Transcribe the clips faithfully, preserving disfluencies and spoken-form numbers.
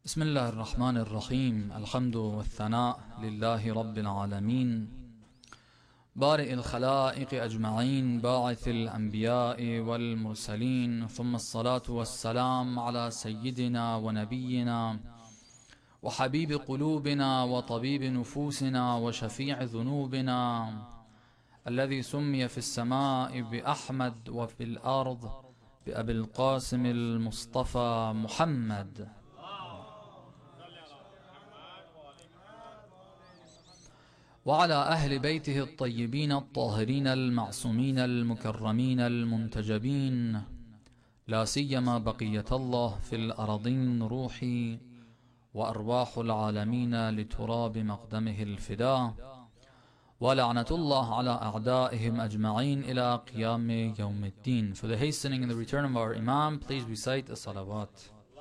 بسم الله الرحمن الرحيم. الحمد والثناء لله رب العالمين، بارئ الخلائق أجمعين، باعث الأنبياء والمرسلين، ثم الصلاة والسلام على سيدنا ونبينا وحبيب قلوبنا وطبيب نفوسنا وشفيع ذنوبنا، الذي سمي في السماء بأحمد وفي الأرض بأبي القاسم المصطفى محمد، وعلى أهل بيته الطيبين الطاهرين المعصومين المكرمين المنتجبين، لا سيما بقية الله في الأراضين، روحي وأرواح العالمين لتراب مقدمه الفداء، ولعنة الله على أعدائهم أجمعين إلى قيام يوم الدين. For the hastening and the return of our Imam, please recite a salawat.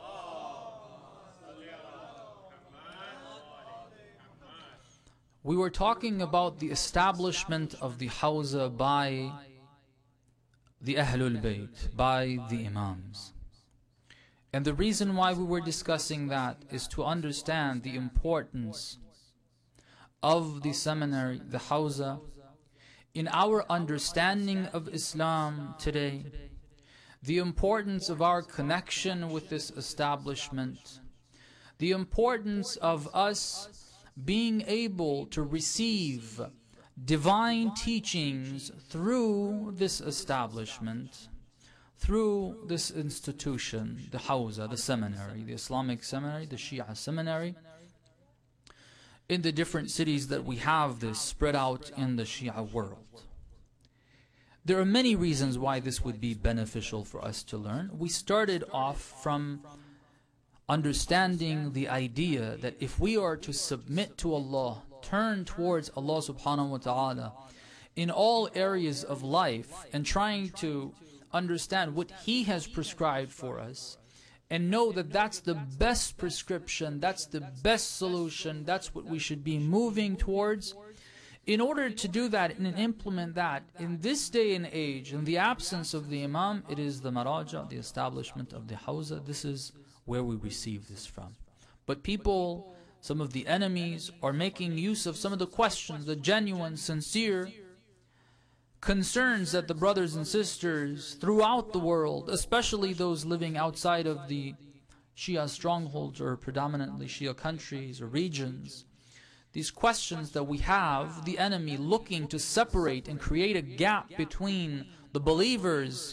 We were talking about the establishment of the Hawza by the Ahlul Bayt, by the Imams. And the reason why we were discussing that is to understand the importance of the seminary, the Hawza, in our understanding of Islam today, the importance of our connection with this establishment, the importance of us being able to receive divine teachings through this establishment, through this institution, the Hawza, the seminary, the Islamic seminary, the Shia seminary, in the different cities that we have this spread out in the Shia world. There are many reasons why this would be beneficial for us to learn. We started off from understanding the idea that if we are to submit to Allah, turn towards Allah subhanahu wa ta'ala in all areas of life, and trying to understand what He has prescribed for us, and know that that's the best prescription, that's the best solution, that's what we should be moving towards. In order to do that and implement that in this day and age, in the absence of the Imam, it is the Maraja, the establishment of the Hawza. This is where we receive this from. But people, some of the enemies, are making use of some of the questions, the genuine, sincere concerns that the brothers and sisters throughout the world, especially those living outside of the Shia strongholds or predominantly Shia countries or regions, these questions that we have, the enemy looking to separate and create a gap between the believers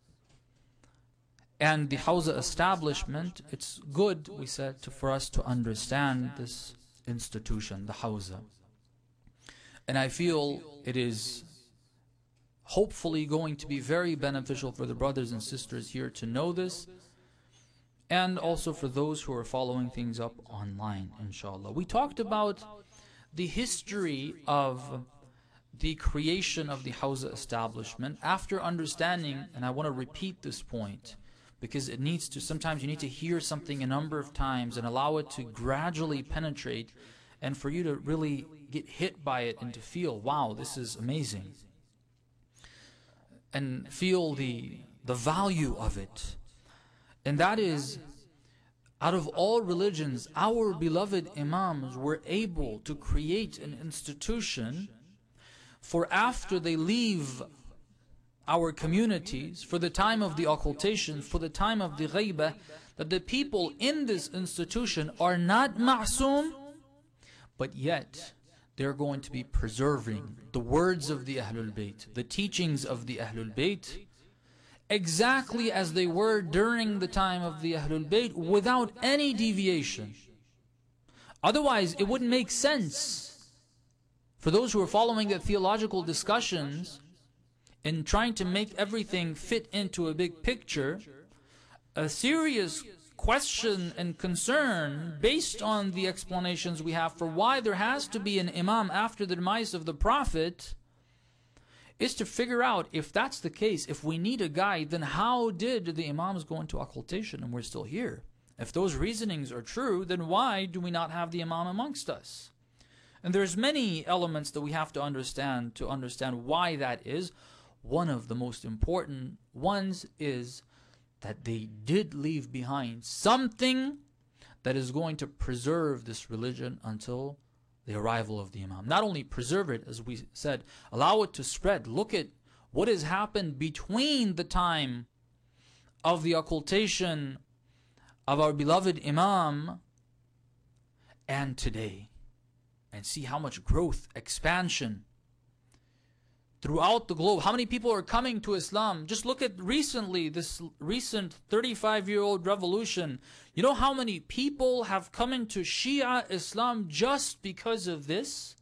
and the Hawza establishment. It's good, we said, to, for us to understand this institution, the Hawza. And I feel it is hopefully going to be very beneficial for the brothers and sisters here to know this, and also for those who are following things up online, inshallah. We talked about the history of the creation of the Hawza establishment after understanding, and I want to repeat this point, because it needs to, sometimes you need to hear something a number of times and allow it to gradually penetrate, and for you to really get hit by it and to feel, wow, this is amazing, and feel the, the value of it. And that is, out of all religions, our beloved Imams were able to create an institution for after they leave our communities, for the time of the occultation, for the time of the ghaibah, that the people in this institution are not ma'soom, but yet they're going to be preserving the words of the Ahlul Bayt, the teachings of the Ahlul Bayt, exactly as they were during the time of the Ahlul Bayt, without any deviation. Otherwise, it wouldn't make sense for those who are following the theological discussions and trying to make everything fit into a big picture. A serious question and concern based on the explanations we have for why there has to be an Imam after the demise of the Prophet is to figure out, if that's the case, if we need a guide, then how did the Imams go into occultation and we're still here? If those reasonings are true, then why do we not have the Imam amongst us? And there's many elements that we have to understand to understand why that is. One of the most important ones is that they did leave behind something that is going to preserve this religion until the arrival of the Imam. Not only preserve it, as we said, allow it to spread. Look at what has happened between the time of the occultation of our beloved Imam and today. And see how much growth, expansion throughout the globe. How many people are coming to Islam? Just look at recently, this recent thirty-five-year-old revolution. You know how many people have come into Shia Islam just because of this?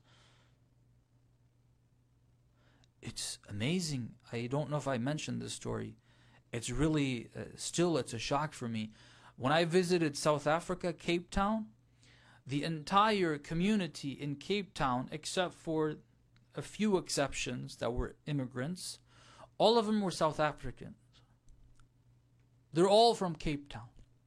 It's amazing. I don't know if I mentioned this story. It's really, uh, still it's a shock for me. When I visited South Africa, Cape Town, the entire community in Cape Town, except for a few exceptions that were immigrants, all of them were South Africans. They're all from Cape Town.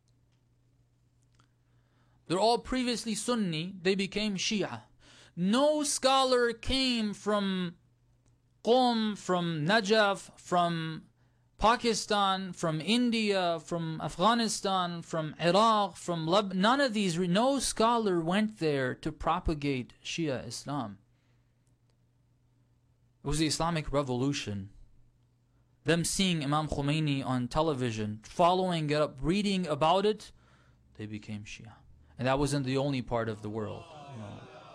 They're all previously Sunni. They became Shia. No scholar came from Qom, from Najaf, from Pakistan, from India, from Afghanistan, from Iraq, from Lebanon. None of these, no scholar went there to propagate Shia Islam. It was the Islamic Revolution. Them seeing Imam Khomeini on television, following it up, reading about it, they became Shia. And that wasn't the only part of the world. No.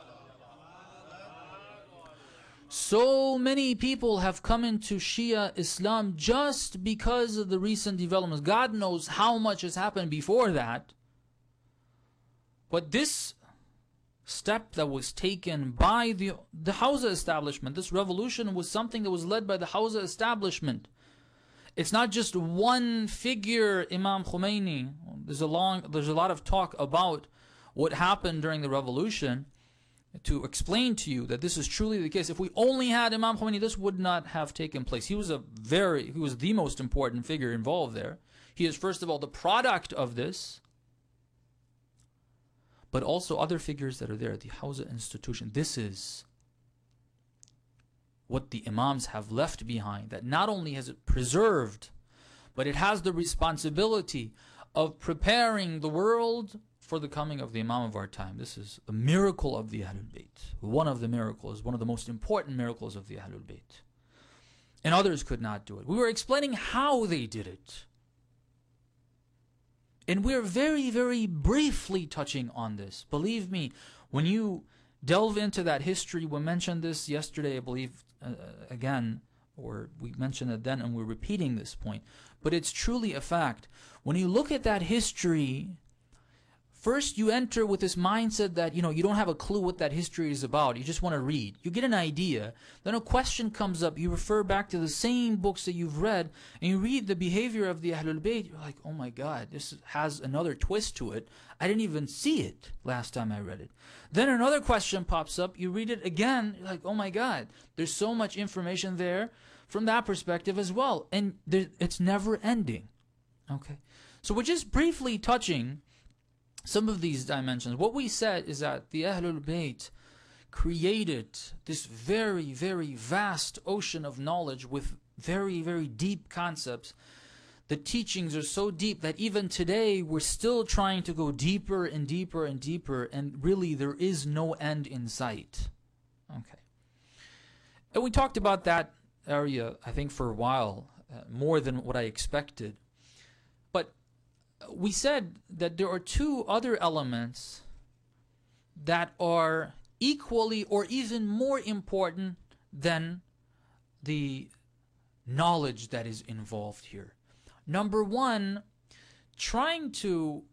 So many people have come into Shia Islam just because of the recent developments. God knows how much has happened before that. But this step that was taken by the, the Hawza establishment, this revolution was something that was led by the Hawza establishment. It's not just one figure, Imam Khomeini. There's a long, there's a lot of talk about what happened during the revolution to explain to you that this is truly the case. If we only had Imam Khomeini, this would not have taken place. He was a very, he was the most important figure involved there. He is, first of all, the product of this, but also other figures that are there at the Hawza institution. This is what the Imams have left behind, that not only has it preserved, but it has the responsibility of preparing the world for the coming of the Imam of our time. This is a miracle of the Ahlul Bayt. One of the miracles, one of the most important miracles of the Ahlul Bayt. And others could not do it. We were explaining how they did it. And we're very, very briefly touching on this. Believe me, when you delve into that history, we mentioned this yesterday, I believe, uh, again, or we mentioned it then, and we're repeating this point. But it's truly a fact. When you look at that history, first you enter with this mindset that, you know, you don't have a clue what that history is about. You just want to read. You get an idea. Then a question comes up. You refer back to the same books that you've read, and you read the behavior of the Ahlul Bayt. You're like, oh my God, this has another twist to it. I didn't even see it last time I read it. Then another question pops up. You read it again. You're like, oh my God, there's so much information there from that perspective as well. And there, it's never ending. Okay. So we're just briefly touching some of these dimensions. What we said is that the Ahlul Bayt created this very, very vast ocean of knowledge with very, very deep concepts. The teachings are so deep that even today we're still trying to go deeper and deeper and deeper, and really there is no end in sight. Okay. And we talked about that area, I think, for a while, uh, more than what I expected. But we said that there are two other elements that are equally or even more important than the knowledge that is involved here. Number one, trying to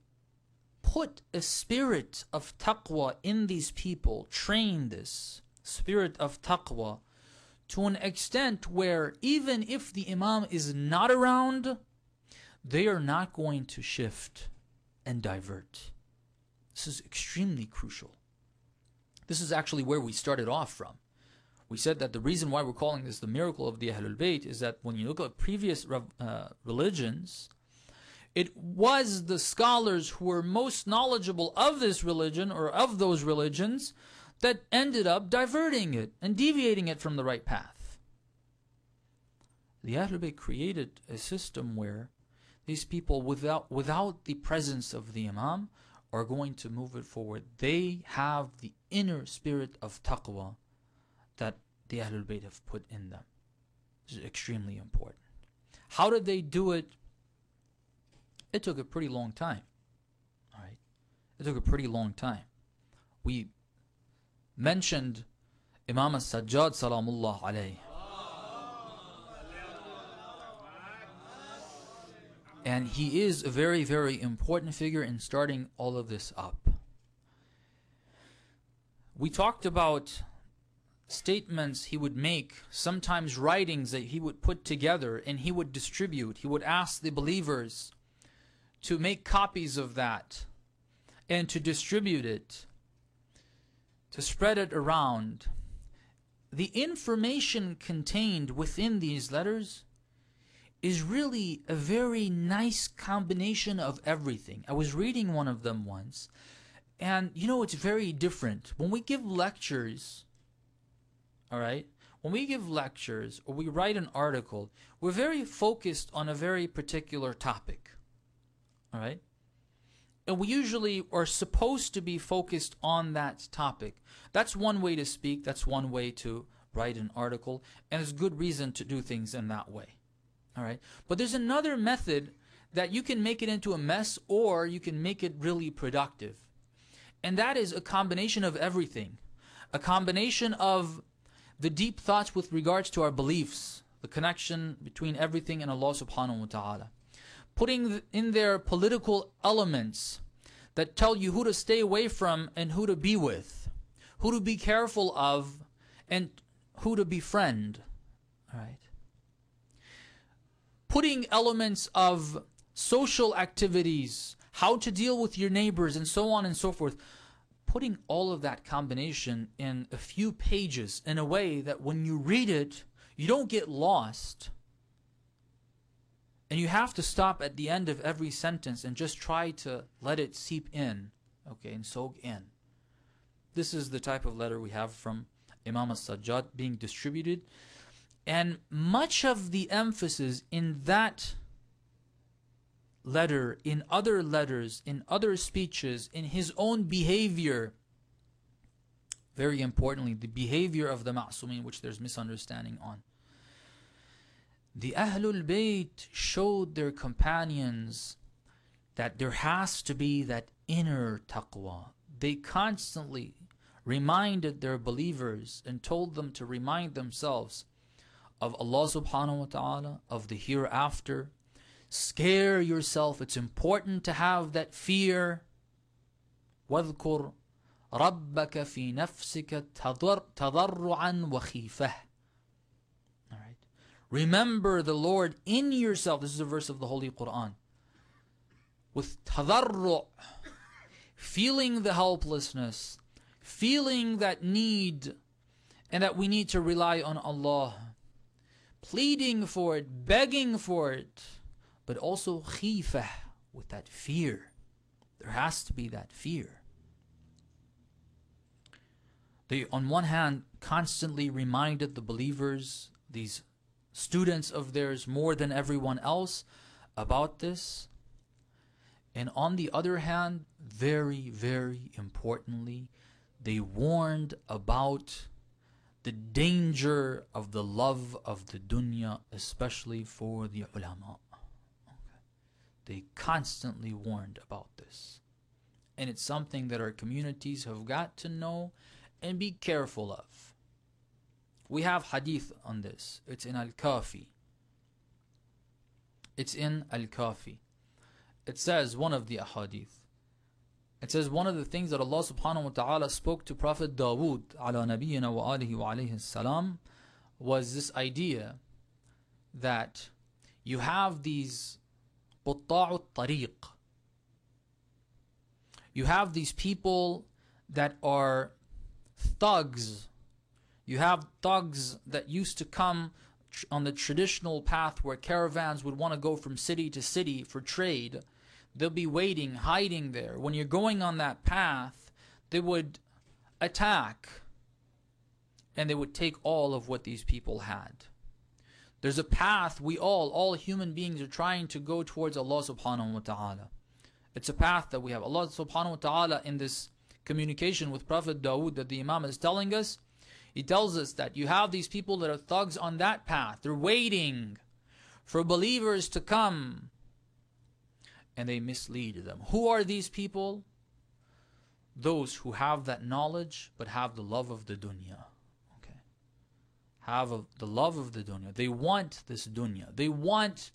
put a spirit of taqwa in these people, train this spirit of taqwa to an extent where even if the Imam is not around, they are not going to shift and divert. This is extremely crucial. This is actually where we started off from. We said that the reason why we're calling this the miracle of the Ahlul Bayt is that when you look at previous uh, religions, it was the scholars who were most knowledgeable of this religion or of those religions that ended up diverting it and deviating it from the right path. The Ahlul Bayt created a system where these people, without, without the presence of the Imam, are going to move it forward. They have the inner spirit of taqwa that the Ahlul Bayt have put in them. This is extremely important. How did they do it? It took a pretty long time. All right, it took a pretty long time. We mentioned Imam As-Sajjad Salamullah alayhi. And he is a very, very important figure in starting all of this up. We talked about statements he would make, sometimes writings that he would put together and he would distribute. He would ask the believers to make copies of that and to distribute it, to spread it around. The information contained within these letters is really a very nice combination of everything. I was reading one of them once, and you know, it's very different. When we give lectures, all right, when we give lectures or we write an article, we're very focused on a very particular topic, all right? And we usually are supposed to be focused on that topic. That's one way to speak, that's one way to write an article, and there's good reason to do things in that way. All right, but there's another method that you can make it into a mess, or you can make it really productive. And that is a combination of everything. A combination of the deep thoughts with regards to our beliefs, the connection between everything and Allah subhanahu wa ta'ala. Putting in there political elements that tell you who to stay away from and who to be with, who to be careful of and who to befriend. All right. Putting elements of social activities, how to deal with your neighbors, and so on and so forth. Putting all of that combination in a few pages in a way that when you read it, you don't get lost. And you have to stop at the end of every sentence and just try to let it seep in, okay, and soak in. This is the type of letter we have from Imam As-Sajjad being distributed. And much of the emphasis in that letter, in other letters, in other speeches, in his own behavior, very importantly, the behavior of the Ma'sumin, which there's misunderstanding on. The Ahlul Bayt showed their companions that there has to be that inner taqwa. They constantly reminded their believers and told them to remind themselves of Allah subhanahu wa ta'ala, of the hereafter. Scare yourself. It's important to have that fear. وَاذْكُرْ رَبَّكَ فِي نَفْسِكَ تَضَرُّعًا وَخِيفَةً. All right. Remember the Lord in yourself. This is a verse of the Holy Quran. With tadarru', feeling the helplessness, feeling that need, and that we need to rely on Allah. Pleading for it, begging for it, but also khifah, with that fear. There has to be that fear. They, on one hand, constantly reminded the believers, these students of theirs more than everyone else, about this. And on the other hand, very, very importantly, they warned about the danger of the love of the dunya, especially for the ulama. Okay. They constantly warned about this. And it's something that our communities have got to know and be careful of. We have hadith on this. It's in Al-Kafi. It's in Al-Kafi. It says, one of the ahadith, it says one of the things that Allah subhanahu wa ta'ala spoke to Prophet Dawood ala nabiyyina wa alihi wa alayhi salam was this idea that you have these qutta'u tariq. You have these people that are thugs. You have thugs that used to come on the traditional path where caravans would want to go from city to city for trade. They'll be waiting, hiding there. When you're going on that path, they would attack and they would take all of what these people had. There's a path we all, all human beings are trying to go towards Allah subhanahu wa ta'ala. It's a path that we have. Allah subhanahu wa ta'ala in this communication with Prophet Dawood that the Imam is telling us, he tells us that you have these people that are thugs on that path. They're waiting for believers to come, and they mislead them. Who are these people? Those who have that knowledge but have the love of the dunya. Okay. Have a, the love of the dunya. They want this dunya. They want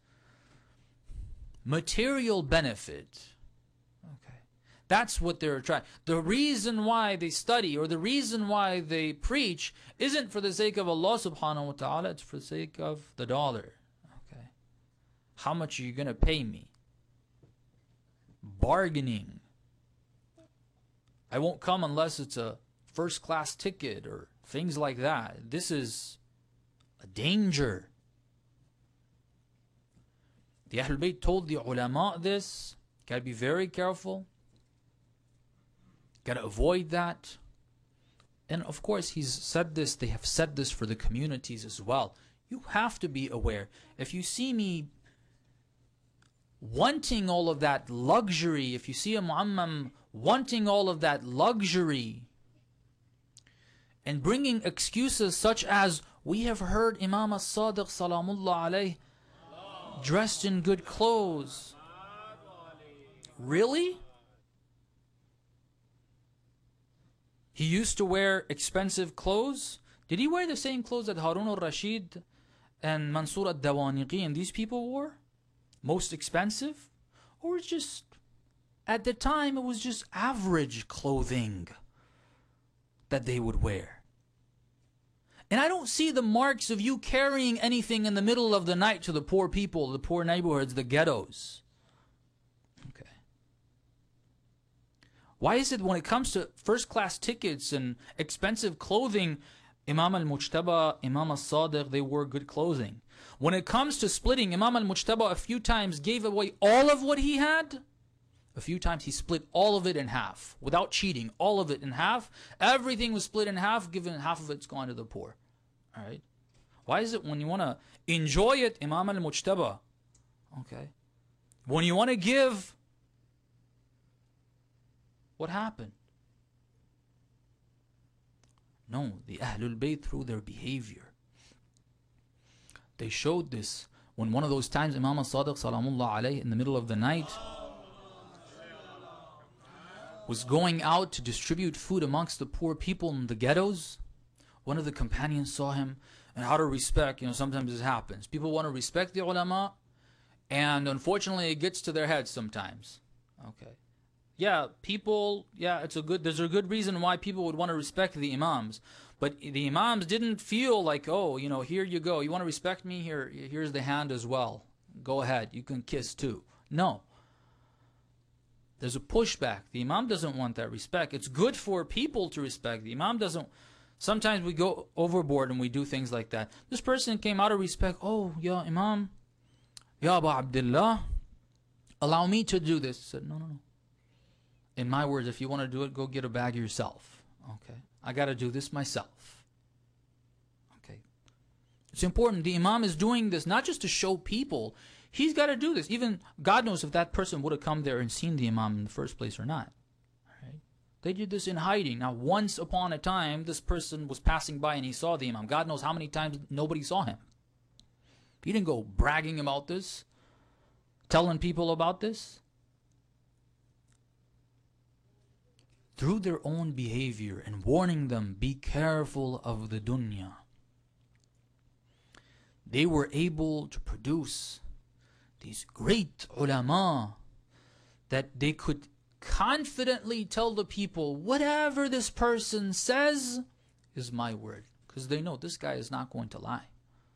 material benefit. Okay. That's what they're trying. The reason why they study or the reason why they preach isn't for the sake of Allah subhanahu wa ta'ala, it's for the sake of the dollar. Okay. How much are you going to pay me? Bargaining. I won't come unless it's a first class ticket or things like that. This is a danger. The Ahlul Bayt told the ulama this. Got to be very careful. Got to avoid that. And of course, he's said this. They have said this for the communities as well. You have to be aware. If you see me wanting all of that luxury, if you see a mu'ammam wanting all of that luxury and bringing excuses such as, we have heard Imam as-Sadiq salamullah alayh dressed in good clothes. Really? He used to wear expensive clothes? Did he wear the same clothes that Harun al-Rashid and Mansur al-Dawaniqi and these people wore? Most expensive? Or just, at the time, it was just average clothing that they would wear. And I don't see the marks of you carrying anything in the middle of the night to the poor people, the poor neighborhoods, the ghettos. Okay. Why is it when it comes to first-class tickets and expensive clothing, Imam al-Mujtaba, Imam al-Sadiq, they wore good clothing? When it comes to splitting, Imam al-Mujtaba a few times gave away all of what he had. A few times he split all of it in half without cheating. All of it in half. Everything was split in half, given half of it's gone to the poor. All right. Why is it when you want to enjoy it, Imam al-Mujtaba? Okay. When you want to give, what happened? No, the Ahlul Bayt, through their behavior, they showed this when one of those times Imam al-Sadiq salamullah alayh in the middle of the night was going out to distribute food amongst the poor people in the ghettos. One of the companions saw him, and out of respect, you know, sometimes this happens. People want to respect the ulama, and unfortunately it gets to their heads sometimes. Okay. Yeah, people, yeah, it's a good, there's a good reason why people would want to respect the imams. But the imams didn't feel like, oh, you know, here you go. You want to respect me? Here, here's the hand as well. Go ahead. You can kiss too. No. There's a pushback. The imam doesn't want that respect. It's good for people to respect. The imam doesn't. Sometimes we go overboard and we do things like that. This person came out of respect. Oh, ya imam, ya Abu Abdullah, allow me to do this. I said, no, no, no. In my words, if you want to do it, go get a bag yourself. Okay. I got to do this myself. Okay. It's important. The imam is doing this not just to show people. He's got to do this. Even God knows if that person would have come there and seen the imam in the first place or not. All right? They did this in hiding. Now, once upon a time, this person was passing by and he saw the imam. God knows how many times nobody saw him. He didn't go bragging about this, telling people about this. Through their own behavior and warning them, be careful of the dunya, they were able to produce these great ulama that they could confidently tell the people, whatever this person says is my word. Because they know this guy is not going to lie.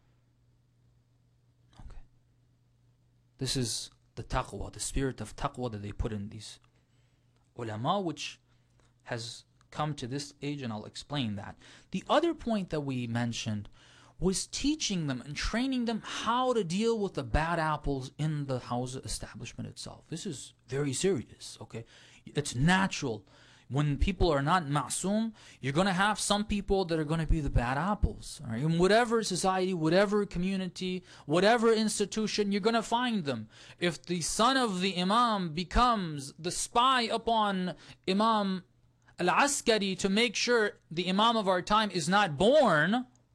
Okay. This is the taqwa, the spirit of taqwa that they put in these ulama, which has come to this age, and I'll explain that. The other point that we mentioned was teaching them and training them how to deal with the bad apples in the house establishment itself. This is very serious, okay? It's natural. When people are not ma'soom, you're going to have some people that are going to be the bad apples. All right? In whatever society, whatever community, whatever institution, you're going to find them. If the son of the imam becomes the spy upon Imam al-Askari to make sure the imam of our time is not born,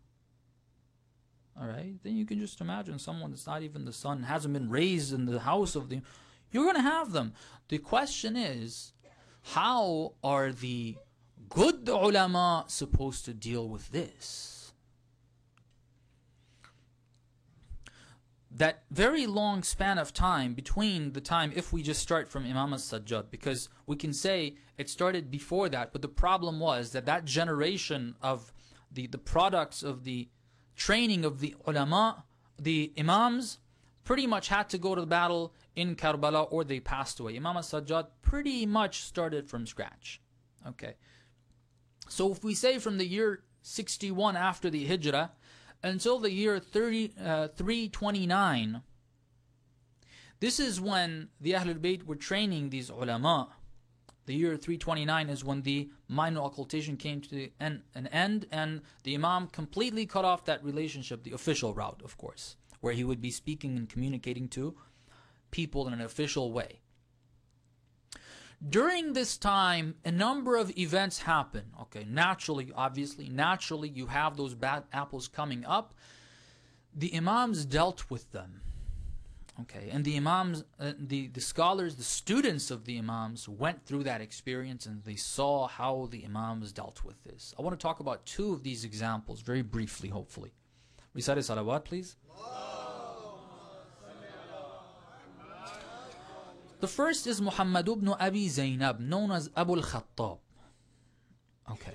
all right, then you can just imagine someone that's not even the son, hasn't been raised in the house of the... You're going to have them. The question is, how are the good ulama supposed to deal with this? That very long span of time between the time, if we just start from Imam al-Sajjad, because we can say it started before that, but the problem was that that generation of the, the products of the training of the ulama, the imams, pretty much had to go to the battle in Karbala or they passed away. Imam al-Sajjad pretty much started from scratch. Okay. So if we say from the year sixty-one after the Hijrah until the year three twenty-nine, this is when the Ahlul Bayt were training these ulama. The year three twenty-nine is when the minor occultation came to an, an end, and the Imam completely cut off that relationship, the official route, of course, where he would be speaking and communicating to people in an official way. During this time, a number of events happen. Okay, naturally, obviously, naturally, you have those bad apples coming up. The Imams dealt with them. Okay, and the Imams, uh, the, the scholars, the students of the Imams went through that experience and they saw how the Imams dealt with this. I want to talk about two of these examples very briefly, hopefully. Recite a salawat, please. The first is Muhammad ibn Abi Zaynab, known as Abu al-Khattab. Okay.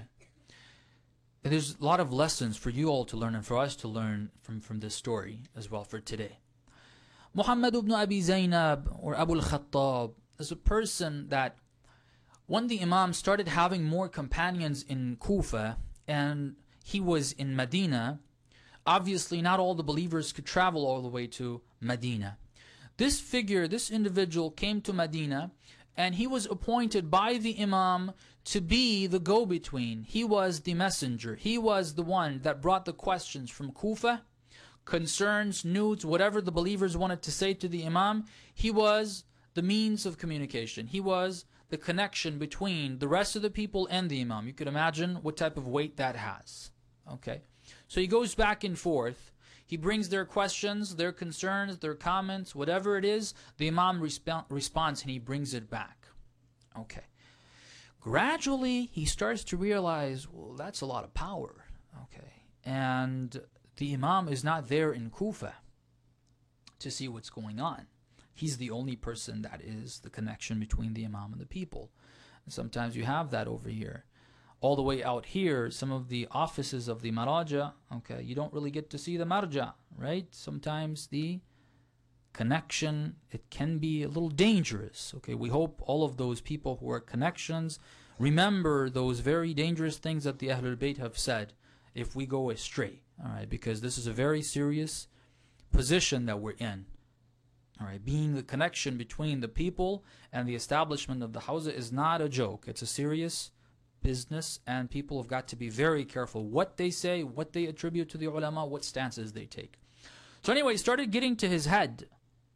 And there's a lot of lessons for you all to learn and for us to learn from, from this story as well for today. Muhammad ibn Abi Zaynab, or Abu al-Khattab, is a person that when the Imam started having more companions in Kufa and he was in Medina, obviously not all the believers could travel all the way to Medina. This figure, this individual came to Medina and he was appointed by the Imam to be the go-between. He was the messenger. He was the one that brought the questions from Kufa, concerns, news, whatever the believers wanted to say to the Imam. He was the means of communication. He was the connection between the rest of the people and the Imam. You could imagine what type of weight that has. Okay, so he goes back and forth. He brings their questions, their concerns, their comments, whatever it is, the Imam resp responds and he brings it back. Okay. Gradually, he starts to realize, well, that's a lot of power. Okay. And the Imam is not there in Kufa to see what's going on. He's the only person that is the connection between the Imam and the people. And sometimes you have that over here. All the way out here, some of the offices of the Maraja, okay, you don't really get to see the Marja, right? Sometimes the connection, it can be a little dangerous. Okay, we hope all of those people who are connections remember those very dangerous things that the Ahlul Bayt have said if we go astray. All right, because this is a very serious position that we're in. All right, being the connection between the people and the establishment of the Hawza is not a joke. It's a serious business, and people have got to be very careful what they say, what they attribute to the ulama, what stances they take. So anyway, he started getting to his head.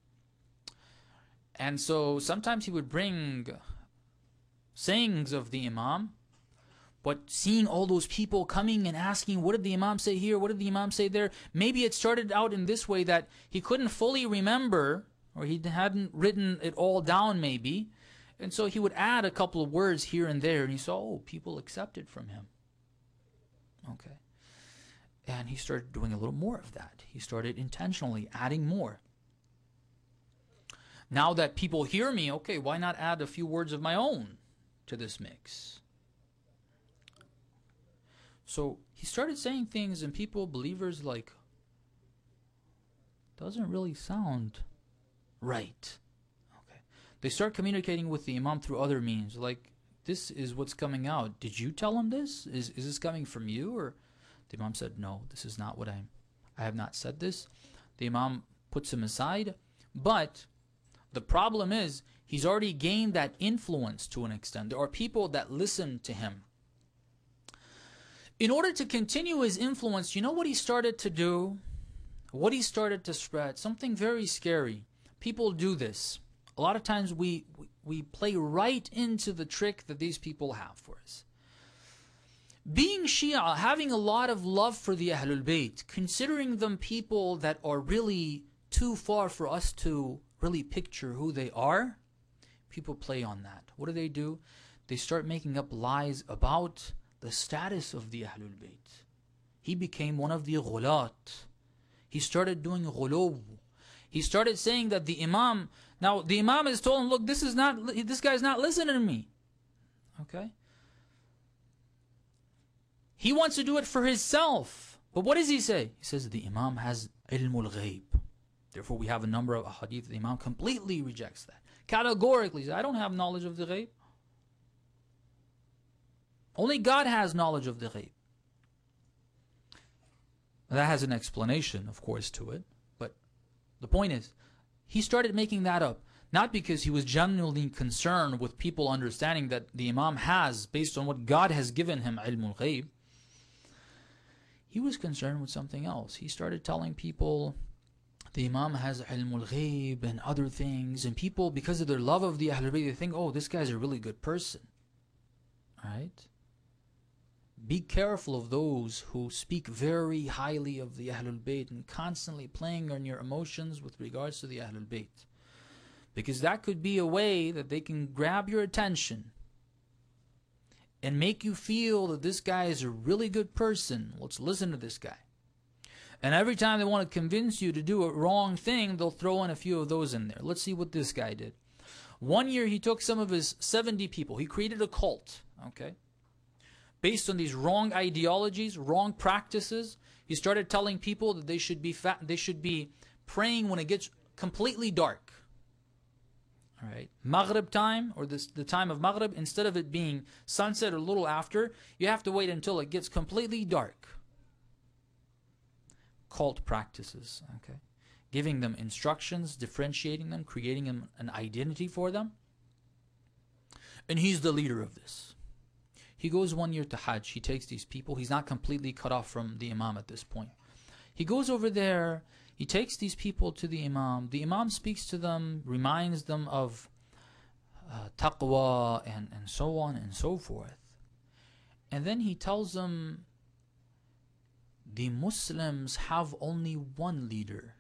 And so sometimes he would bring sayings of the Imam, but seeing all those people coming and asking, what did the Imam say here? What did the Imam say there? Maybe it started out in this way that he couldn't fully remember, or he hadn't written it all down maybe. And so he would add a couple of words here and there, and he saw, oh, people accepted from him. Okay. And he started doing a little more of that. He started intentionally adding more. Now that people hear me, okay, why not add a few words of my own to this mix? So he started saying things, and people, believers, like, doesn't really sound right. They start communicating with the Imam through other means, like, this is what's coming out. Did you tell him this? Is, is this coming from you? Or the Imam said, no, this is not what I'm, I have not said this. The Imam puts him aside, but the problem is, He's already gained that influence to an extent. There are people that listen to him. In order to continue his influence, you know what he started to do? What he started to spread? Something very scary. People do this. A lot of times we, we, we play right into the trick that these people have for us. Being Shia, having a lot of love for the Ahlul Bayt, considering them people that are really too far for us to really picture who they are, people play on that. What do they do? They start making up lies about the status of the Ahlul Bayt. He became one of the ghulat. He started doing ghulub. He started saying that the Imam, now the Imam has told him, look, this is not, this guy's not listening to me. Okay? He wants to do it for himself. But what does he say? He says the Imam has ilmul ghayb. Therefore we have a number of hadith. The Imam completely rejects that. Categorically says, I don't have knowledge of the ghayb. Only God has knowledge of the ghayb. That has an explanation, of course, to it. But the point is, he started making that up. Not because he was genuinely concerned with people understanding that the Imam has, based on what God has given him, ilmul ghayb. He was concerned with something else. He started telling people the Imam has ilmul ghayb and other things. And people, because of their love of the Ahlul Bayt, they think, oh, this guy's a really good person. Right? Be careful of those who speak very highly of the Ahlul Bayt and constantly playing on your emotions with regards to the Ahlul Bayt. Because that could be a way that they can grab your attention and make you feel that this guy is a really good person. Let's listen to this guy. And every time they want to convince you to do a wrong thing, they'll throw in a few of those in there. Let's see what this guy did. One year he took some of his seventy people. He created a cult. Okay? Based on these wrong ideologies, wrong practices, he started telling people that they should be fat, they should be praying when it gets completely dark. All right, Maghrib time, or this, the time of Maghrib, instead of it being sunset or a little after, you have to wait until it gets completely dark. Cult practices, okay, giving them instructions, differentiating them, creating them an identity for them, and he's the leader of this. He goes one year to Hajj. He takes these people. He's not completely cut off from the Imam at this point. He goes over there. He takes these people to the Imam. The Imam speaks to them, reminds them of uh, taqwa and, and so on and so forth. And then he tells them, the Muslims have only one leader.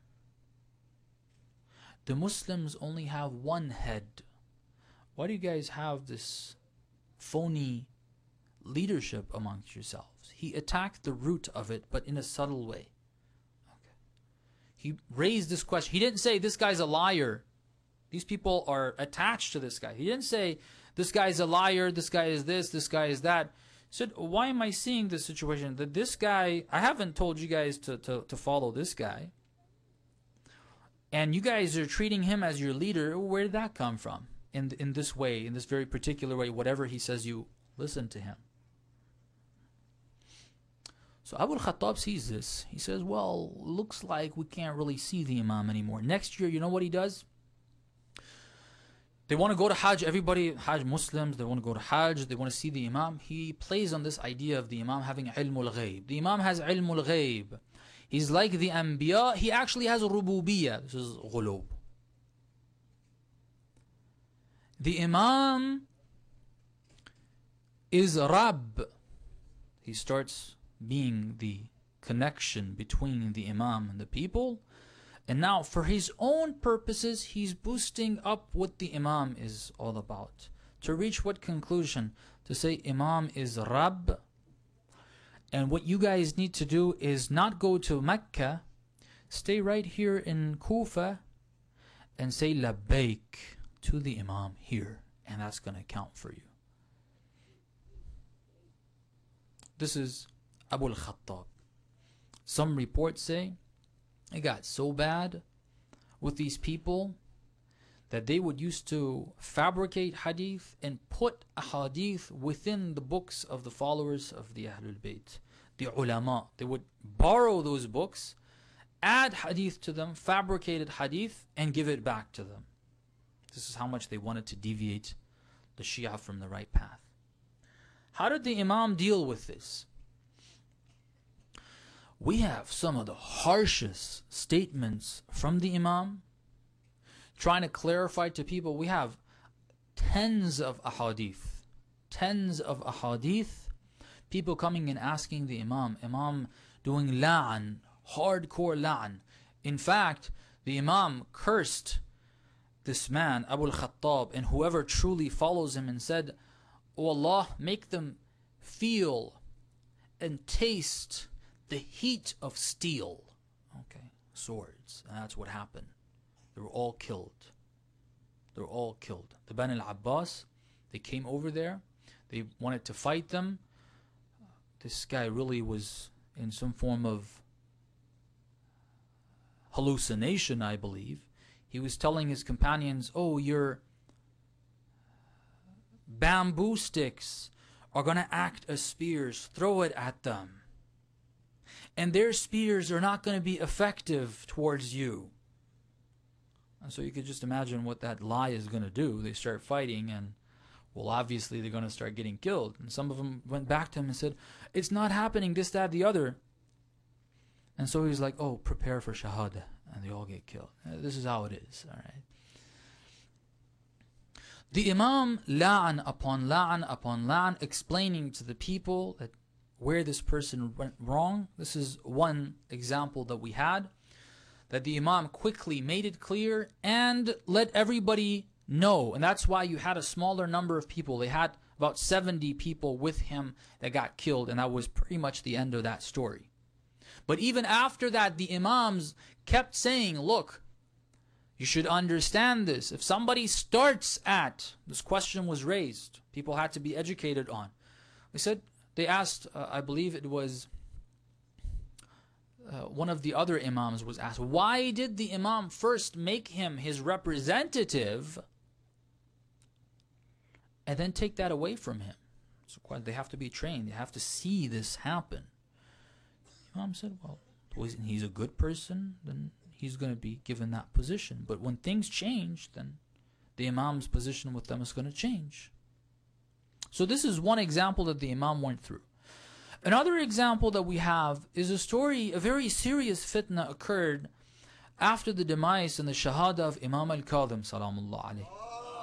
The Muslims only have one head. Why do you guys have this phony leadership amongst yourselves? He attacked the root of it, but in a subtle way. Okay. He raised this question. He didn't say this guy's a liar. These people are attached to this guy. He didn't say this guy's a liar, this guy is this, this guy is that. He said, why am I seeing this situation? That this guy, I haven't told you guys to, to, to follow this guy. And you guys are treating him as your leader. Where did that come from? In, in this way, in this very particular way, whatever he says, you listen to him. So Abu al-Khattab sees this. He says, well, looks like we can't really see the Imam anymore. Next year, you know what he does? They want to go to Hajj. Everybody, Hajj Muslims, they want to go to Hajj. They want to see the Imam. He plays on this idea of the Imam having ilmul ghayb. The Imam has ilmul ghayb. He's like the Anbiya. He actually has rububiyyah. This is ghulub. The Imam is Rabb. He starts being the connection between the Imam and the people. And now for his own purposes, he's boosting up what the Imam is all about. To reach what conclusion? To say Imam is Rabb. And what you guys need to do is not go to Mecca. Stay right here in Kufa and say Labbaik to the Imam here. And that's going to count for you. This is Abu al-Khattab. Some reports say it got so bad with these people that they would used to fabricate hadith and put a hadith within the books of the followers of the Ahlul Bayt, the ulama. They would borrow those books, add hadith to them, fabricated hadith, and give it back to them. This is how much they wanted to deviate the Shia from the right path. How did the Imam deal with this? We have some of the harshest statements from the Imam, trying to clarify to people. We have tens of ahadith, tens of ahadith, people coming and asking the Imam, Imam doing la'an, hardcore la'an. In fact, the Imam cursed this man, Abu al-Khattab, and whoever truly follows him, and said, "O Allah, make them feel and taste the heat of steel." Okay, swords. And that's what happened. They were all killed. They were all killed. The Bani al-Abbas, they came over there. They wanted to fight them. This guy really was in some form of hallucination, I believe. He was telling his companions, "Oh, your bamboo sticks are going to act as spears. Throw it at them. And their spears are not going to be effective towards you." And so you could just imagine what that lie is going to do. They start fighting, and, well, obviously they're going to start getting killed. And some of them went back to him and said, "It's not happening, this, that, the other." And so he's like, "Oh, prepare for shahada." And they all get killed. This is how it is, all right? The Imam, la'an upon la'an upon la'an, explaining to the people that where this person went wrong. This is one example that we had, that the Imam quickly made it clear and let everybody know. And that's why you had a smaller number of people. They had about seventy people with him that got killed, and that was pretty much the end of that story. But even after that, the Imams kept saying, "Look, you should understand this. If somebody starts at," this question was raised, people had to be educated on. They said, they asked, uh, I believe it was uh, one of the other Imams was asked, why did the Imam first make him his representative and then take that away from him? So they have to be trained. They have to see this happen. The Imam said, well, he's a good person, then he's going to be given that position. But when things change, then the Imam's position with them is going to change. So this is one example that the Imam went through. Another example that we have is a story, a very serious fitna occurred after the demise and the shahada of Imam al-Kadhim salamullah alayhi.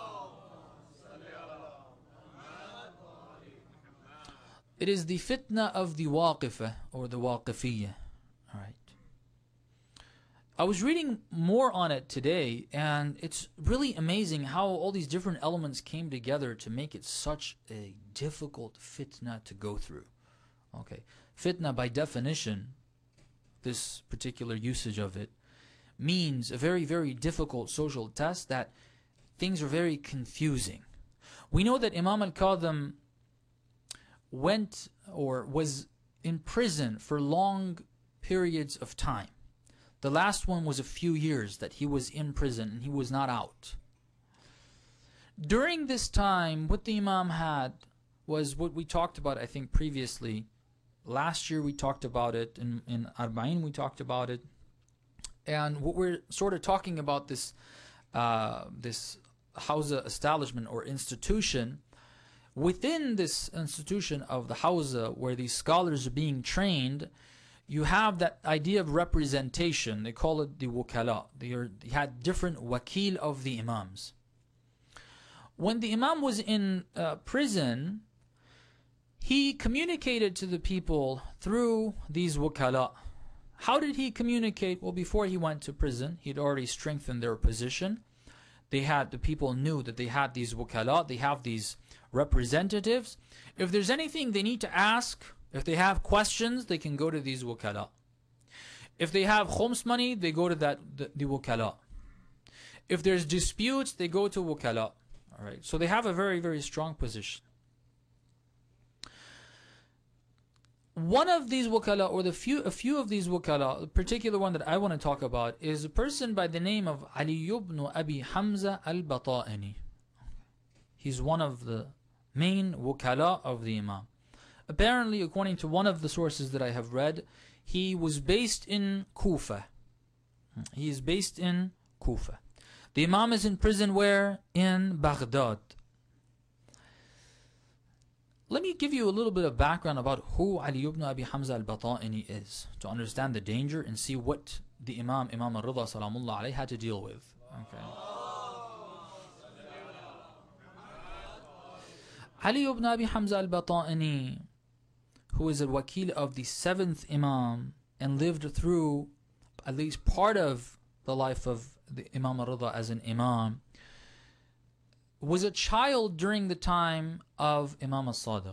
It is the fitna of the Waqifah or the Waqifiyya. All right. I was reading more on it today, and it's really amazing how all these different elements came together to make it such a difficult fitna to go through. Okay. Fitna, by definition, this particular usage of it, means a very, very difficult social test, that things are very confusing. We know that Imam al-Kadhim went or was in prison for long periods of time. The last one was a few years that he was in prison and he was not out. During this time, what the Imam had was what we talked about, I think, previously. Last year we talked about it, in, in Arba'in we talked about it. And what we're sort of talking about, this, uh, this Hawza establishment or institution, within this institution of the Hawza, where these scholars are being trained, you have that idea of representation. They call it the wukala. They, are, they had different wakil of the Imams. When the Imam was in uh, prison, he communicated to the people through these wukala. How did he communicate? Well, before he went to prison, he'd already strengthened their position. They had, the people knew that they had these wukala, they have these representatives. If there's anything they need to ask, if they have questions, they can go to these wukala. If they have khums money, they go to that the, the wukala. If there's disputes, they go to wukala. All right. So they have a very, very strong position. One of these wukala, or the few, a few of these wukala, the particular one that I want to talk about, is a person by the name of Ali ibn Abi Hamza al-Bata'ini. He's one of the main wukala of the Imam. Apparently, according to one of the sources that I have read, he was based in Kufa. He is based in Kufa. The Imam is in prison where? In Baghdad. Let me give you a little bit of background about who Ali ibn Abi Hamza al-Bata'ini is, to understand the danger and see what the Imam, Imam al-Rida salamullah alayhi, had to deal with. Okay. Ali ibn Abi Hamza al-Bata'ini, who is a wakil of the seventh Imam and lived through at least part of the life of the Imam al-Rida as an Imam, was a child during the time of Imam al-Sadiq.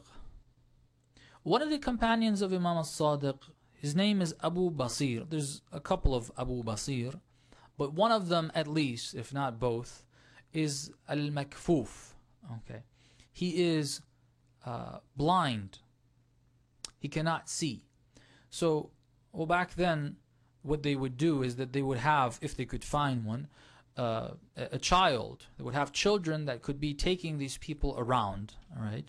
One of the companions of Imam al-Sadiq, his name is Abu Basir. There's a couple of Abu Basir, but one of them at least, if not both, is al-Makfuf. Okay, he is uh, blind. He cannot see. So, well, back then, what they would do is that they would have, if they could find one, uh, a, a child. They would have children that could be taking these people around. All right.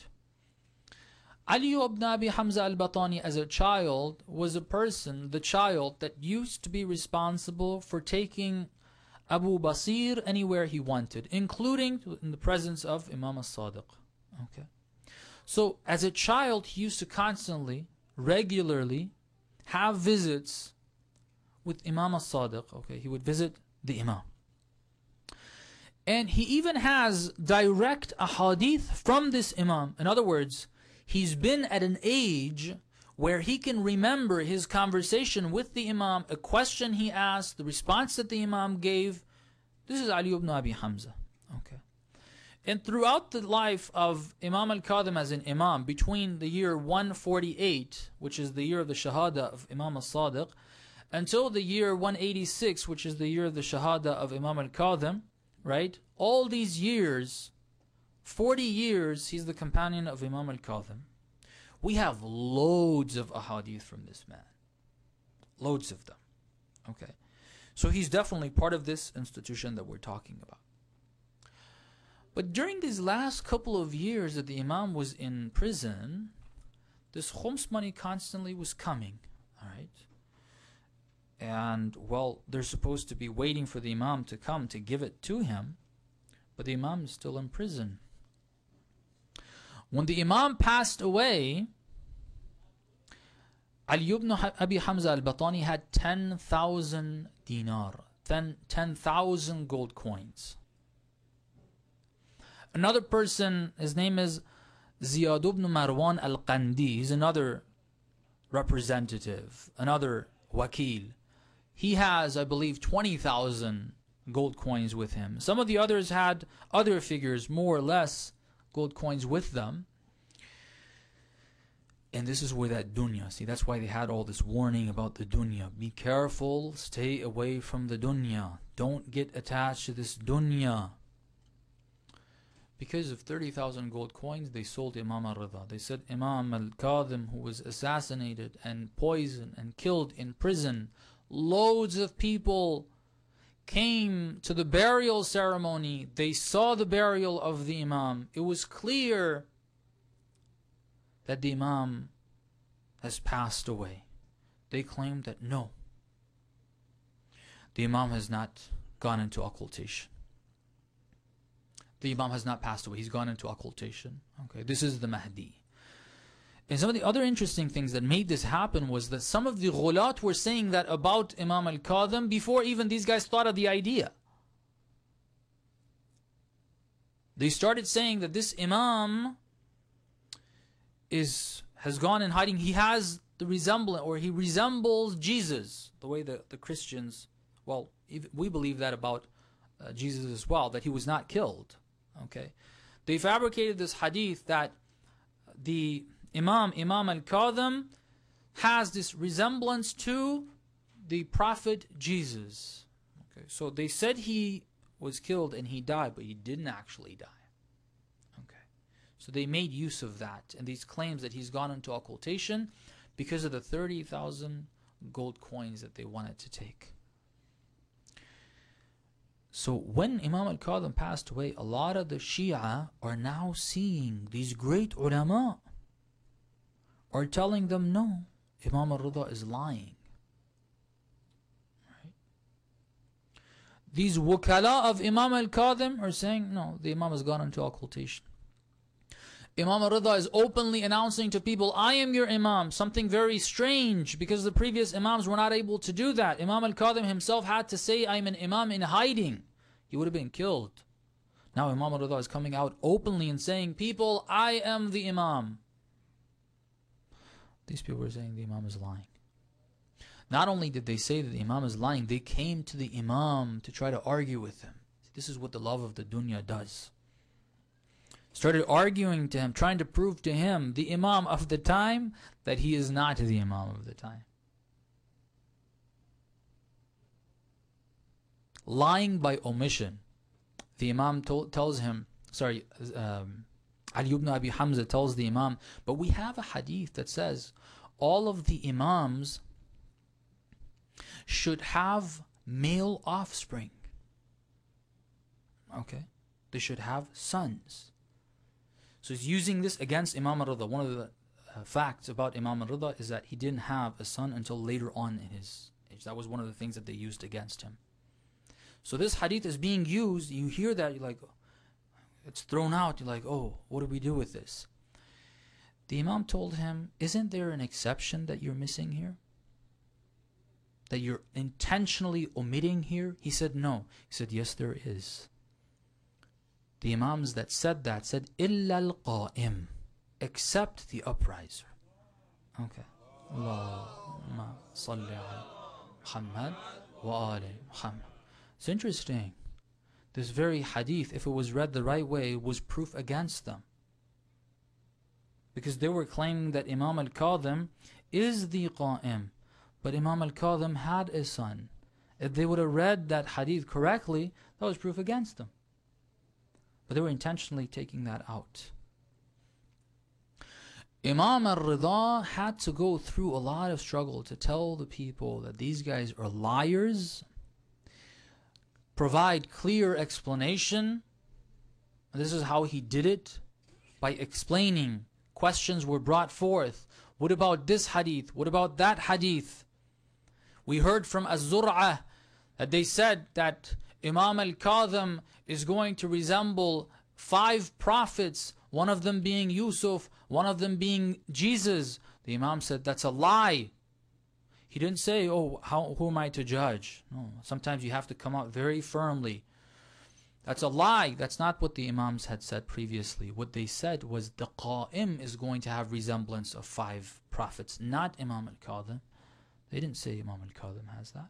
Ali ibn Abi Hamza al-Batani as a child was a person, the child that used to be responsible for taking Abu Basir anywhere he wanted, including in the presence of Imam al-Sadiq. Okay. So as a child, he used to constantly, regularly have visits with Imam al-Sadiq. Okay, he would visit the Imam. And he even has direct ahadith from this Imam. In other words, he's been at an age where he can remember his conversation with the Imam, a question he asked, the response that the Imam gave. This is Ali ibn Abi Hamza. Okay. And throughout the life of Imam al-Kadhim as an Imam, between the year one forty-eight, which is the year of the Shahada of Imam al-Sadiq, until the year one eighty-six, which is the year of the Shahada of Imam al-Kadhim, right? All these years, forty years, he's the companion of Imam al-Kadhim. We have loads of ahadith from this man. Loads of them. Okay. So he's definitely part of this institution that we're talking about. But during these last couple of years that the Imam was in prison, this khums money constantly was coming. All right. And, well, they're supposed to be waiting for the Imam to come to give it to him, but the Imam is still in prison. When the Imam passed away, Ali ibn Abi Hamza al-Batani had ten thousand dinar, ten thousand gold coins. Another person, his name is Ziyad ibn Marwan al-Qandi. He's another representative, another wakil. He has, I believe, twenty thousand gold coins with him. Some of the others had other figures, more or less, gold coins with them. And this is where that dunya, see, that's why they had all this warning about the dunya. Be careful, stay away from the dunya. Don't get attached to this dunya. Because of thirty thousand gold coins, they sold Imam al-Rida. They said Imam al-Kadhim, who was assassinated and poisoned and killed in prison, loads of people came to the burial ceremony. They saw the burial of the Imam. It was clear that the Imam has passed away. They claimed that no, the Imam has not gone into occultation. The Imam has not passed away. He's gone into occultation. Okay, this is the Mahdi. And some of the other interesting things that made this happen was that some of the ghulat were saying that about Imam al-Kadhim before even these guys thought of the idea. They started saying that this Imam is has gone in hiding. He has the resemblance, or he resembles Jesus, the way that the Christians, well, we believe that about uh, Jesus as well, that he was not killed. Okay, they fabricated this hadith that the Imam, Imam al-Kadhim, has this resemblance to the Prophet Jesus. Okay, so they said he was killed and he died, but he didn't actually die. Okay, so they made use of that and these claims that he's gone into occultation because of the thirty thousand gold coins that they wanted to take. So when Imam al-Kadhim passed away, a lot of the Shia are now seeing these great ulama are telling them, no, Imam al-Rida is lying. Right? These wukala of Imam al-Kadhim are saying, no, the Imam has gone into occultation. Imam al-Rida is openly announcing to people, I am your Imam. Something very strange, because the previous Imams were not able to do that. Imam al-Kadhim himself had to say, I'm an Imam in hiding. He would have been killed. Now Imam al-Rida is coming out openly and saying, people, I am the Imam. These people are saying the Imam is lying. Not only did they say that the Imam is lying, they came to the Imam to try to argue with him. This is what the love of the dunya does. Started arguing to him, trying to prove to him, the Imam of the time, that he is not the Imam of the time. Lying by omission. The Imam told, tells him, sorry, um, Ali ibn Abi Hamza tells the Imam, but we have a hadith that says all of the Imams should have male offspring. Okay? They should have sons. So he's using this against Imam al-Rida. One of the uh, facts about Imam al-Rida is that he didn't have a son until later on in his age. That was one of the things that they used against him. So this hadith is being used. You hear that, you're like, it's thrown out. You're like, oh, what do we do with this? The Imam told him, isn't there an exception that you're missing here? That you're intentionally omitting here? He said, no. He said, yes, there is. The Imams that said that said, إِلَّا الْقَائِمِ, except the upriser. Okay. Allahumma salli ala Muhammad wa ali Muhammad. It's interesting. This very hadith, if it was read the right way, was proof against them. Because they were claiming that Imam al-Kadhim is the Qa'im. But Imam al-Kadhim had a son. If they would have read that hadith correctly, that was proof against them. But they were intentionally taking that out. Imam al-Rida had to go through a lot of struggle to tell the people that these guys are liars, provide clear explanation. And this is how he did it, by explaining. Questions were brought forth. What about this hadith? What about that hadith? We heard from Az-Zur'ah that they said that Imam al-Kadhim is going to resemble five prophets, one of them being Yusuf, one of them being Jesus. The Imam said, that's a lie. He didn't say, oh, how, who am I to judge? No, sometimes you have to come out very firmly. That's a lie. That's not what the Imams had said previously. What they said was the Qa'im is going to have resemblance of five prophets, not Imam al-Kadhim. They didn't say Imam al-Kadhim has that.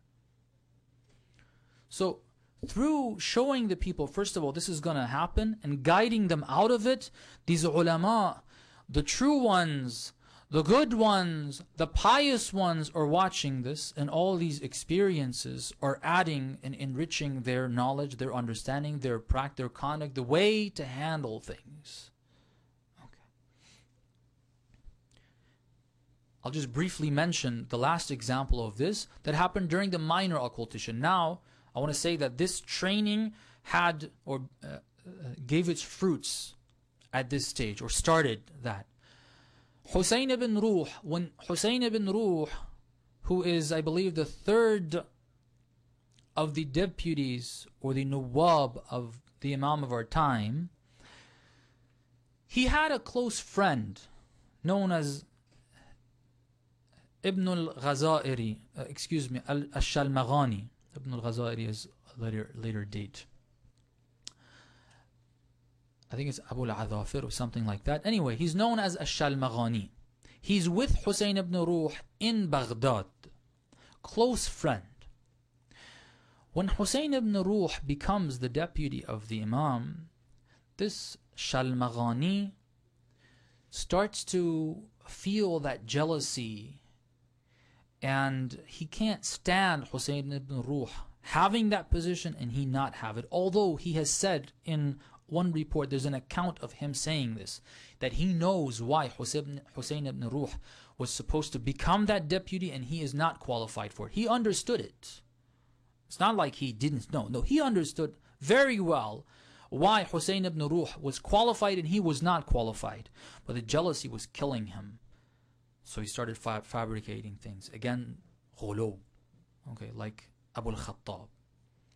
So, through showing the people, first of all, this is going to happen, and guiding them out of it, these ulama, the true ones, the good ones, the pious ones are watching this, and all these experiences are adding and enriching their knowledge, their understanding, their practice, their conduct, the way to handle things. Okay. I'll just briefly mention the last example of this that happened during the minor occultation. Now, I want to say that this training had or uh, gave its fruits at this stage, or started that. Hussein ibn Ruh, when Hussein ibn Ruh, who is, I believe, the third of the deputies or the Nawab of the Imam of our time, he had a close friend known as Ibn al-Ghazairi, uh, excuse me, al-Shalmaghani. Ibn al-Ghazairi is a later, later date. I think it's Abu al-Adhafir or something like that. Anyway, he's known as Ash-Shalmaghani. He's with Hussein ibn Ruh in Baghdad. Close friend. When Hussein ibn Ruh becomes the deputy of the Imam, this Shalmaghani starts to feel that jealousy, and he can't stand Hussein ibn Ruh having that position and he not have it. Although he has said in one report, there's an account of him saying this, that he knows why Hussein, Hussein ibn Ruh was supposed to become that deputy and he is not qualified for it. He understood it. It's not like he didn't know. No, he understood very well why Hussein ibn Ruh was qualified and he was not qualified. But the jealousy was killing him. So he started fa fabricating things. Again, ghulu. Okay, like Abu al-Khattab.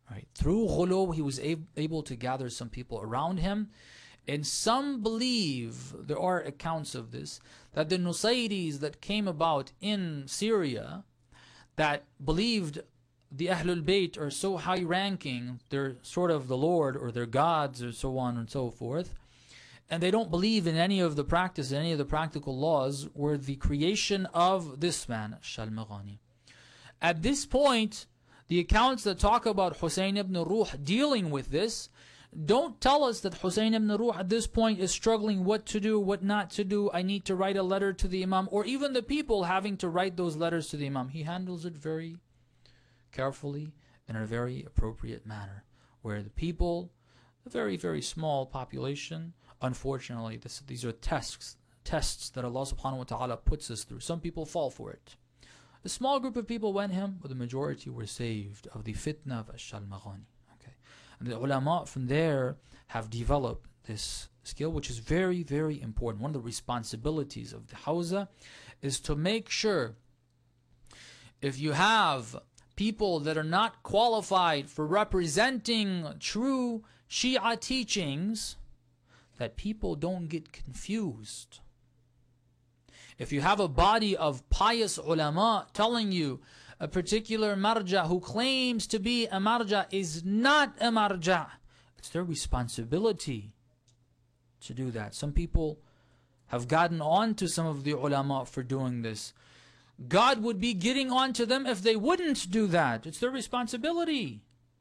Right? Through ghulu, he was ab able to gather some people around him. And some believe, there are accounts of this, that the Nusayris that came about in Syria, that believed the Ahlul Bayt are so high ranking, they're sort of the Lord or their gods or so on and so forth, and they don't believe in any of the practice, any of the practical laws, were the creation of this man, Shalmaghani. At this point, the accounts that talk about Hussein ibn Ruh dealing with this don't tell us that Hussein ibn Ruh at this point is struggling what to do, what not to do. I need to write a letter to the Imam, or even the people having to write those letters to the Imam. He handles it very carefully in a very appropriate manner, where the people, a very, very small population, unfortunately, this, these are tests, tests that Allah subhanahu wa ta'ala puts us through. Some people fall for it. A small group of people went him, but the majority were saved of the fitna of Ash-Shalmaghani. Okay. And the ulama from there have developed this skill, which is very, very important. One of the responsibilities of the Hawza is to make sure, if you have people that are not qualified for representing true Shia teachings, that people don't get confused. If you have a body of pious ulama telling you a particular marja who claims to be a marja is not a marja, it's their responsibility to do that. Some people have gotten on to some of the ulama for doing this. God would be getting on to them if they wouldn't do that. It's their responsibility.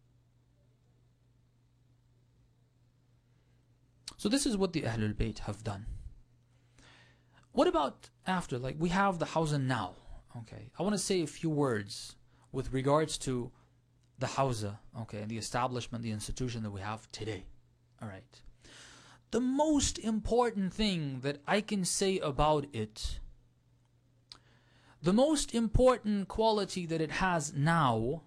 So this is what the Ahlul Bayt have done. What about after? Like, we have the Hawza now. Okay, I want to say a few words with regards to the Hawza, okay, and the establishment, the institution that we have today. All right. The most important thing that I can say about it, the most important quality that it has now,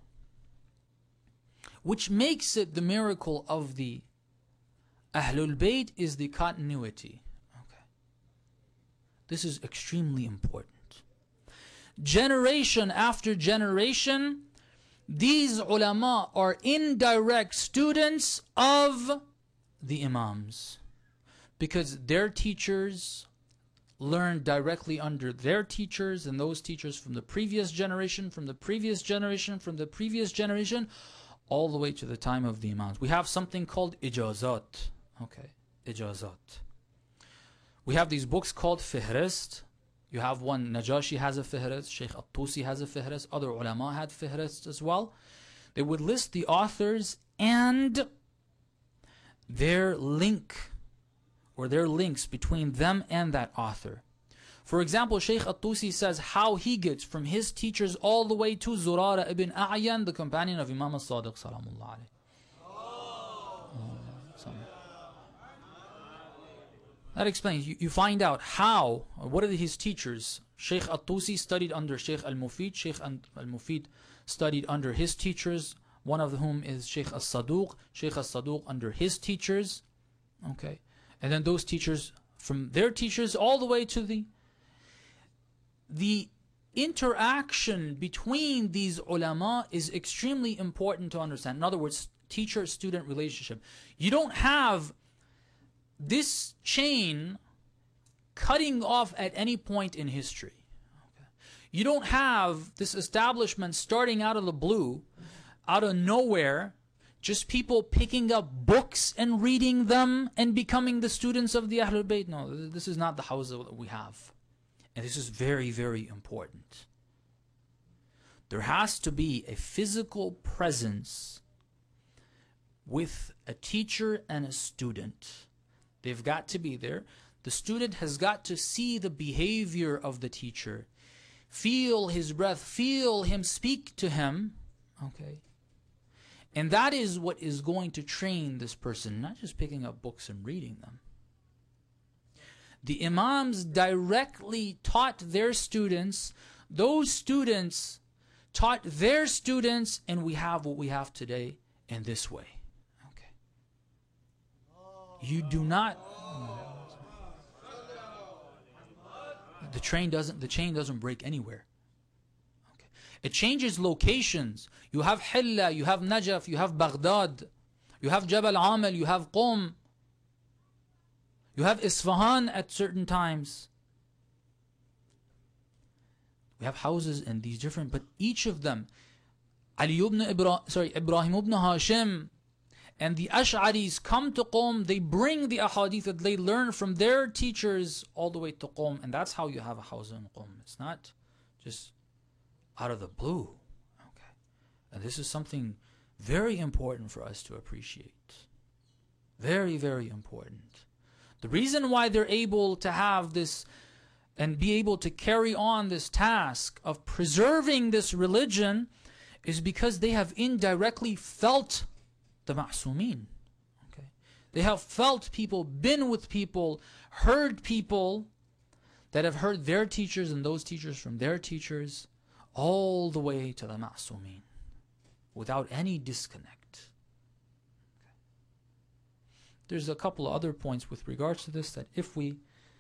which makes it the miracle of the Ahlul Bayt, is the continuity. Okay. This is extremely important. Generation after generation, these ulama are indirect students of the Imams, because their teachers learned directly under their teachers, and those teachers from the previous generation, from the previous generation, from the previous generation, all the way to the time of the Imams. We have something called ijazat. Okay, ijazat. We have these books called Fihrist. You have one, Najashi has a Fihrist, Shaykh At-Tusi has a Fihrist, other ulama had Fihrists as well. They would list the authors and their link, or their links between them and that author. For example, Shaykh At-Tusi says how he gets from his teachers all the way to Zurara ibn A'yan, the companion of Imam As-Sadiq salamullah alayhi. That explains, you, you find out how, what are his teachers. Shaykh At-Tusi studied under Shaykh Al-Mufid. Shaykh Al-Mufid studied under his teachers, one of whom is Shaykh As-Saduq. Shaykh As-Saduq under his teachers. Okay. And then those teachers, from their teachers all the way to the the interaction between these ulama is extremely important to understand. In other words, teacher-student relationship. You don't have this chain cutting off at any point in history. Okay. You don't have this establishment starting out of the blue, out of nowhere, just people picking up books and reading them and becoming the students of the Ahlul Bayt. No, this is not the Hawza that we have. And this is very, very important. There has to be a physical presence with a teacher and a student. They've got to be there. The student has got to see the behavior of the teacher, feel his breath, feel him speak to him. Okay. And that is what is going to train this person, not just picking up books and reading them. The Imams directly taught their students, those students taught their students, and we have what we have today in this way. Okay. You do not, the train doesn't, the chain doesn't break anywhere. Okay. It changes locations. You have Hilla, you have Najaf, you have Baghdad, you have Jabal Amal, you have Qum, you have Isfahan at certain times. We have houses in these different, but each of them, Ali ibn Ibrahim, sorry, Ibrahim ibn Hashim, and the Ash'aris come to Qum, they bring the ahadith that they learn from their teachers all the way to Qum, and that's how you have a house in Qum. It's not just out of the blue. Okay. And this is something very important for us to appreciate. Very, very important. The reason why they're able to have this and be able to carry on this task of preserving this religion is because they have indirectly felt the ma'sumin. Okay. They have felt people, been with people, heard people that have heard their teachers and those teachers from their teachers all the way to the ma'sumin without any disconnect. Okay. There's a couple of other points with regards to this that if we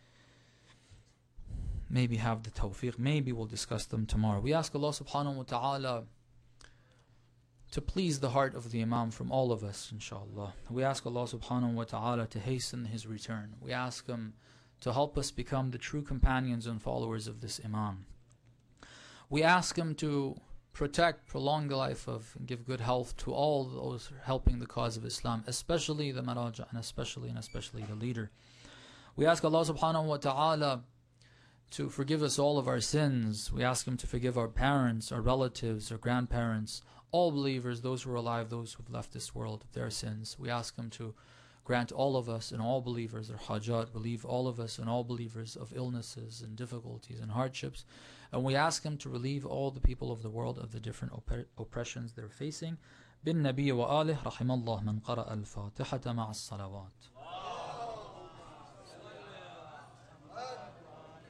maybe have the tawfiq, maybe we'll discuss them tomorrow. We ask Allah subhanahu wa ta'ala to please the heart of the Imam from all of us, inshallah. We ask Allah subhanahu wa ta'ala to hasten his return. We ask him to help us become the true companions and followers of this Imam. We ask him to protect, prolong the life of, and give good health to all those helping the cause of Islam, especially the Maraja, and especially and especially the leader. We ask Allah subhanahu wa ta'ala to forgive us all of our sins. We ask him to forgive our parents, our relatives, our grandparents, all believers, those who are alive, those who have left this world, of their sins. We ask him to grant all of us and all believers their hajat, relieve all of us and all believers of illnesses and difficulties and hardships. And we ask him to relieve all the people of the world of the different opp oppressions they're facing. Bin Nabi wa alih, rahimallah man qara al-Fatihata ma'as salawat.